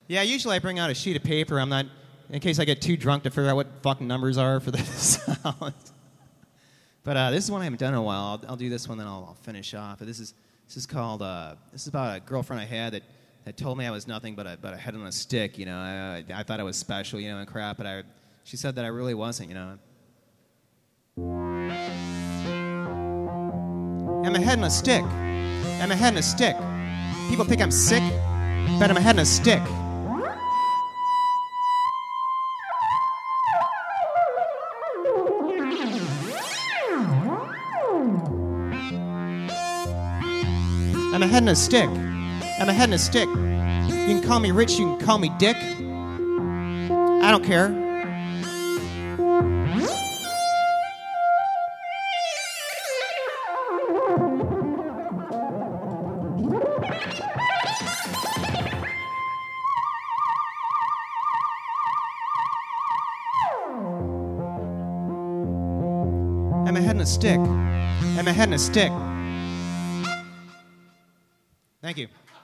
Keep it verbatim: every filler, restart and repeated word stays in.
Yeah, usually I bring out a sheet of paper. I'm not, in case I get too drunk to figure out what fucking numbers are for the sound. But uh, this is one I haven't done in a while. I'll, I'll do this one, then I'll, I'll finish off. But this is this is called. Uh, this is about a girlfriend I had that, that told me I was nothing but a but a head on a stick. You know, I, I thought I was special, you know, and crap. But I, she said that I really wasn't. You know. I'm a head on a stick. I'm a head on a stick. People think I'm sick, but I'm a head on a stick. I'm a head on a stick. I'm a head on a stick. You can call me rich, you can call me dick. I don't care. I'm a head on a stick. I'm a head on a stick. Thank you.